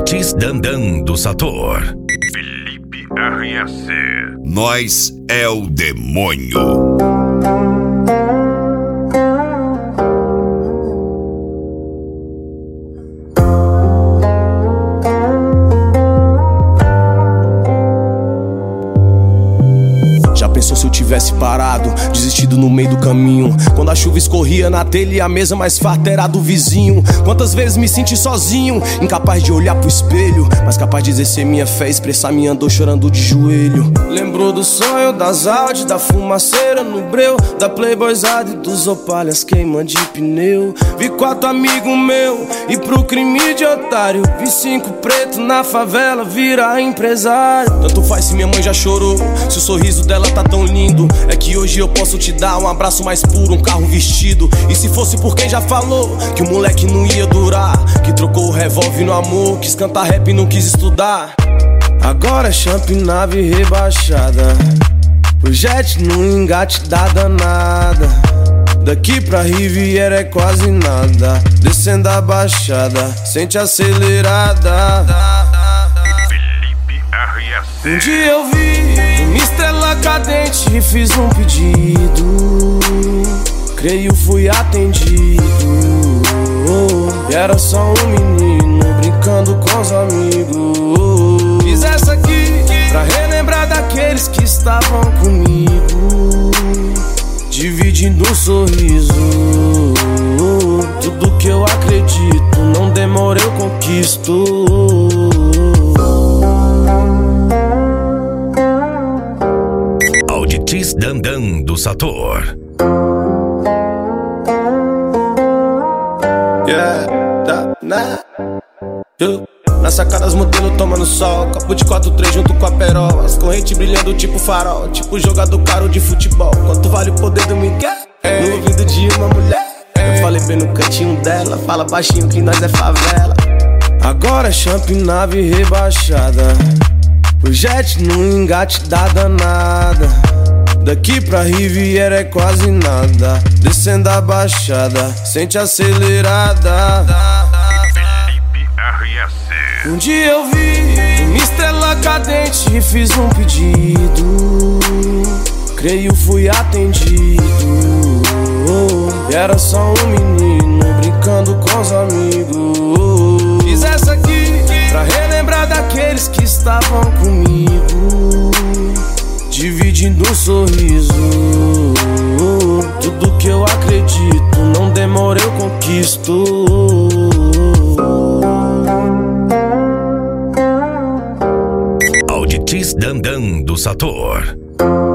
Auditis Dandan do Sator. Felipe RS. Nós é o demônio. Pensou se eu tivesse parado, desistido no meio do caminho, quando a chuva escorria na telha e a mesa mais farta era do vizinho. Quantas vezes me senti sozinho, incapaz de olhar pro espelho, mas capaz de exercer minha fé, expressar minha dor chorando de joelho. Lembrou do sonho, das Audi, da fumaceira no breu, da playboyzada e dos opalhas queima de pneu. Vi 4 amigos meu e pro crime de otário, vi 5 pretos na favela virar empresário. Tanto faz se minha mãe já chorou, se o sorriso dela tá tão lindo, é que hoje eu posso te dar um abraço mais puro, um carro vestido. E se fosse por quem já falou que o moleque não ia durar, que trocou o revólver no amor, quis cantar rap e não quis estudar. Agora é champ nave rebaixada, o jet no engate da danada. Daqui pra Riviera é quase nada, descendo a baixada, sente acelerada. Felipe RS. Um dia eu vi uma estrela cadente e fiz um pedido, creio fui atendido. E era só um menino brincando com os amigos. Fiz essa aqui pra relembrar daqueles que estavam comigo, dividindo um sorriso. Tudo que eu acredito, não demora eu conquisto. Auditis Dandan do Sator. Na sacada as modelos tomando sol, copo de 4-3 junto com a perol, as correntes brilhando tipo farol, tipo jogador caro de futebol. Quanto vale o poder do Miguel? No ouvido de uma mulher. Eu falei bem no cantinho dela, fala baixinho que nós é favela. Agora é champ nave rebaixada, o jet no engate da danada. Daqui pra Riviera é quase nada, descendo a baixada, sente acelerada. Felipe RS. Um dia eu vi uma estrela cadente e fiz um pedido, creio fui atendido. E era só um menino brincando com os amigos. Fiz essa aqui pra relembrar daqueles que estavam comigo, dividindo um sorriso. Tudo que eu acredito, não demora eu conquisto. Auditis Dandan do Sator.